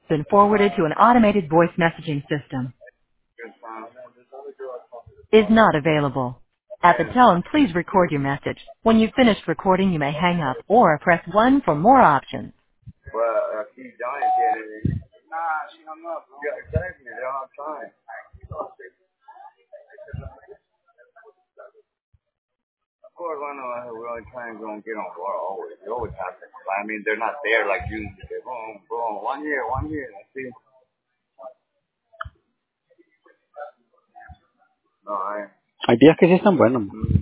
Been forwarded to an automated voice messaging system. Is not available. At the tone, please record your message. When you've finished recording, you may hang up or press 1 for more options. Well, keep dying, Kennedy. Nah, she hung up. You gotta text me. They don't have time. Of course, I know we're only trying to go and get on board always. You always have to. I mean, they're not there like you. Say, boom, boom. 1 year, 1 year. See? No, Hay días que sí están buenos.